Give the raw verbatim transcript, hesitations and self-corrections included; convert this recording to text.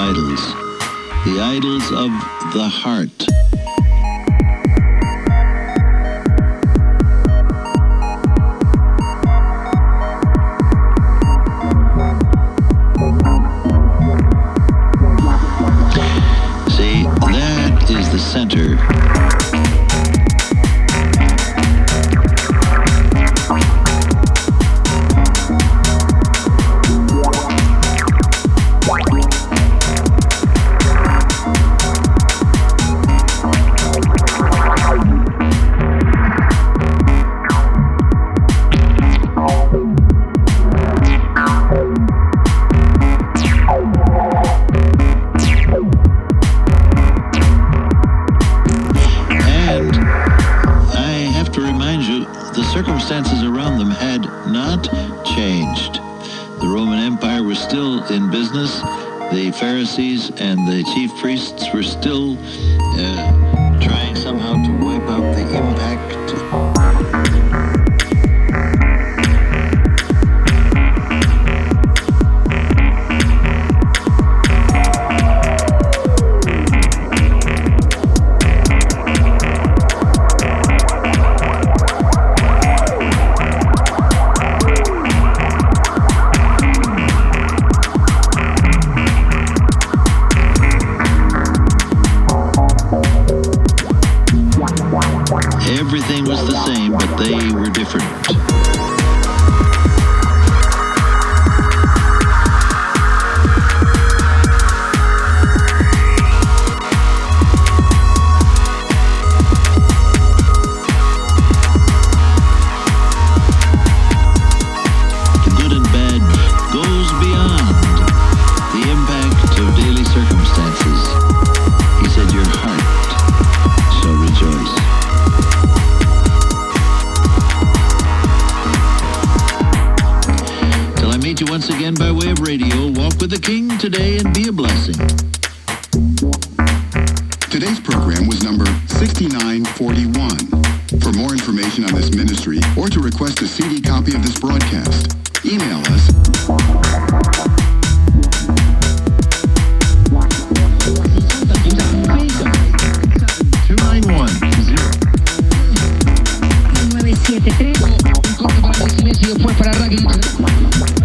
idols, the idols of the heart. See, that is the center. Circumstances around them had not changed. The Roman Empire was still in business. The Pharisees and the chief priests were still uh, trying somehow to wipe out the impact. Everything was the same, but they were different. The good and bad goes beyond the impact of daily circumstances. He said, your heart shall rejoice. Meet you once again by way of radio. Walk with the King today and be a blessing. Today's program was number sixty-nine forty-one. For more information on this ministry or to request a C D copy of this broadcast, email us two nine one zero. nueve siete tres. Un corte para el silencio, después para Raggy.